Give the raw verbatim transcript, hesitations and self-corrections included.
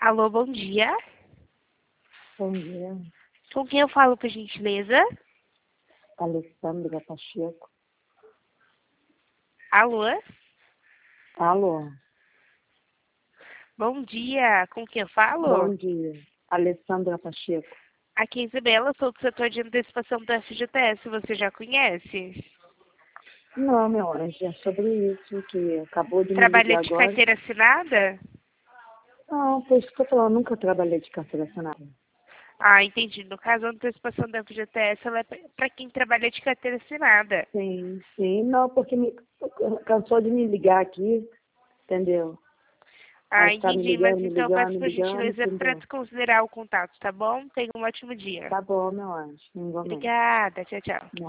Alô, bom dia. Bom dia, Com quem eu falo, por gentileza? Alessandra Pacheco. Alô? Alô, Bom dia. Com quem eu falo? bom dia, Alessandra Pacheco. Aqui é Isabela, sou do setor de antecipação do F G T S. Você já conhece? Não, meu anjo, é sobre isso que acabou de me Trabalha ligar de agora. carteira assinada? Não, foi isso que eu tô falando, nunca trabalhei de carteira assinada. Ah, entendi. No caso, a antecipação do F G T S ela é para quem trabalha de carteira assinada. Sim, sim, não, porque me cansou de me ligar aqui, entendeu? Ah, Aí tá me entendi. Mas ligando, me então, ligando, peço me por ligando, gentileza para entendeu? desconsiderar o contato, tá bom? Tenha um ótimo dia. Tá bom, meu anjo, igualmente. Obrigada. Tchau, tchau.